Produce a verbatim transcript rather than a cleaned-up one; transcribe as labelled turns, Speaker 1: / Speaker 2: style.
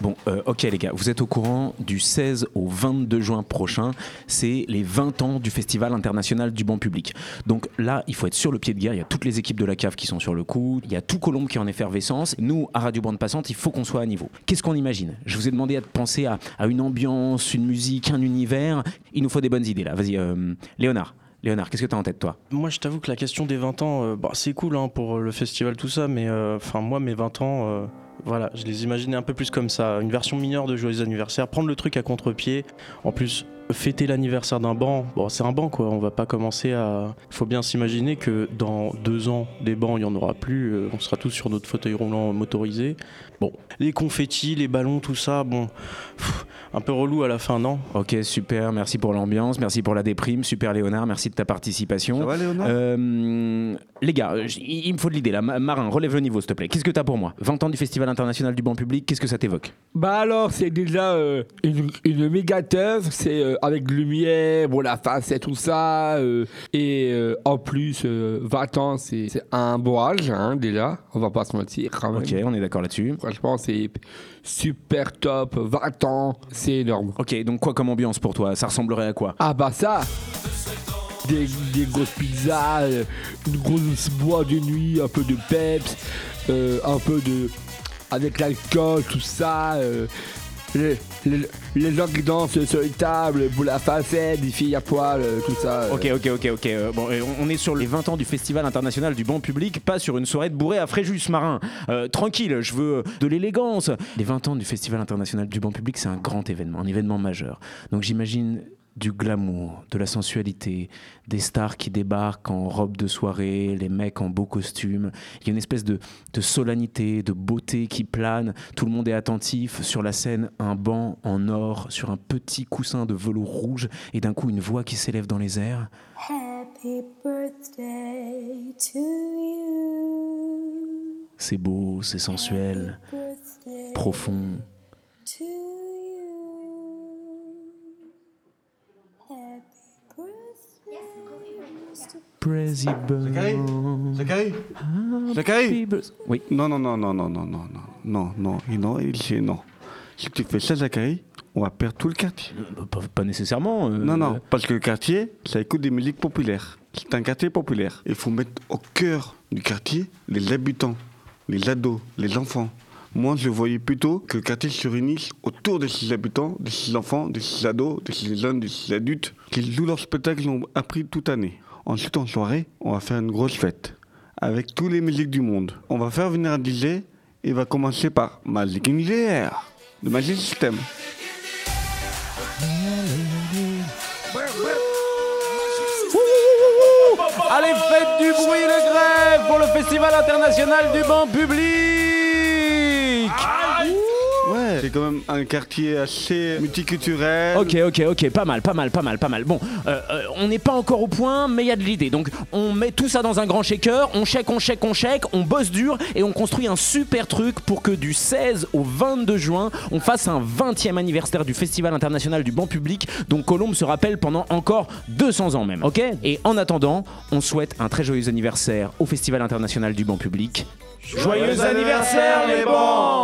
Speaker 1: Bon, euh, ok les gars, vous êtes au courant du seize au vingt-deux juin prochain, c'est les vingt ans du Festival international du banc public. Donc là, il faut être sur le pied de guerre, il y a toutes les équipes de la C A F qui sont sur le coup, il y a tout Colombes qui est en effervescence. Nous, à Radio Bande Passante, il faut qu'on soit à niveau. Qu'est-ce qu'on imagine ? Je vous ai demandé de penser à, à une ambiance, une musique, un univers. Il nous faut des bonnes idées là. Vas-y, euh, Léonard. Léonard, qu'est-ce que tu as en tête, toi ?
Speaker 2: Moi, je t'avoue que la question des vingt ans, euh, bah, c'est cool hein, pour le festival, tout ça, mais enfin moi, mes vingt ans, euh, voilà, je les imaginais un peu plus comme ça. Une version mineure de Joyeux anniversaire, prendre le truc à contre-pied. En plus, fêter l'anniversaire d'un banc, bon, c'est un banc, quoi. On va pas commencer à... Il faut bien s'imaginer que dans deux ans, des bancs, il n'y en aura plus. Euh, on sera tous sur notre fauteuil roulant motorisé. Bon, les confettis, les ballons, tout ça, bon, pff, un peu relou à la fin, non ?
Speaker 1: Ok, super, merci pour l'ambiance, merci pour la déprime, super Léonard, merci de ta participation.
Speaker 3: Ça va Léonard ?
Speaker 1: euh, Les gars, il me faut de l'idée là. Marin, relève le niveau s'il te plaît. Qu'est-ce que t'as pour moi ? vingt ans du Festival international du banc public, qu'est-ce que ça t'évoque ?
Speaker 4: Bah alors, c'est déjà euh, une, une méga teuf, c'est euh, avec lumière, bon la face et tout ça, euh, et euh, en plus, euh, vingt ans, c'est, c'est un beau âge, hein, déjà, on va pas se mentir quand même.
Speaker 1: Ok, on est d'accord là-dessus.
Speaker 4: Franchement, c'est super top, vingt ans, c'est énorme.
Speaker 1: Ok, donc quoi comme ambiance pour toi ? Ça ressemblerait à quoi ?
Speaker 4: Ah bah ça, des, des grosses pizzas, euh, une grosse boîte de nuit, un peu de peps, euh, un peu de... avec l'alcool, tout ça, euh, les, les, les gens qui dansent sur les tables, pour la facette, des filles à poil, euh, tout ça. Euh.
Speaker 1: Ok, ok, ok, ok. Euh, bon, on est sur les vingt ans du Festival international du banc public, pas sur une soirée de bourrée à Fréjus, Marin. Euh, tranquille, je veux de l'élégance. Les vingt ans du Festival international du banc public, c'est un grand événement, un événement majeur. Donc j'imagine du glamour, de la sensualité, des stars qui débarquent en robe de soirée, les mecs en beaux costumes. Il y a une espèce de, de solennité, de beauté qui plane. Tout le monde est attentif. Sur la scène, un banc en or sur un petit coussin de velours rouge et d'un coup une voix qui s'élève dans les airs.
Speaker 5: Happy birthday to you.
Speaker 1: C'est beau, c'est sensuel, profond.
Speaker 5: To you.
Speaker 1: Crazy
Speaker 3: Zachary Zachary Zachary
Speaker 1: Oui.
Speaker 3: Non, non, non, non, non, non, non, non, non, non, non, il c'est non. Si tu fais ça, Zachary, on va perdre tout le quartier.
Speaker 1: Euh, pas, pas nécessairement. Euh...
Speaker 3: Non, non, parce que le quartier, ça écoute des musiques populaires. C'est un quartier populaire. Il faut mettre au cœur du quartier les habitants, les ados, les enfants. Moi, je voyais plutôt que le quartier se réunisse autour de ses habitants, de ses enfants, de ses ados, de ses jeunes, de ses adultes, qui jouent leur spectacle qu'ils ont appris toute l'année. Ensuite, en soirée, on va faire une grosse fête, avec tous les musiques du monde. On va faire venir un D J, et il va commencer par Magic in the Air, de Magic System.
Speaker 1: Allez, faites du bruit de grève pour le Festival international du banc public.
Speaker 3: Ouais, c'est quand même un quartier assez multiculturel.
Speaker 1: Ok, ok, ok, pas mal, pas mal, pas mal, pas mal. Bon, euh, euh, on n'est pas encore au point, mais il y a de l'idée. Donc, on met tout ça dans un grand shaker, on shake, on shake, on shake, on bosse dur et on construit un super truc pour que du seize au vingt-deux juin, on fasse un vingtième anniversaire du Festival international du banc public, dont Colombes se rappelle pendant encore deux cents ans même, ok ? Et en attendant, on souhaite un très joyeux anniversaire au Festival international du banc public. Joyeux anniversaire les bancs !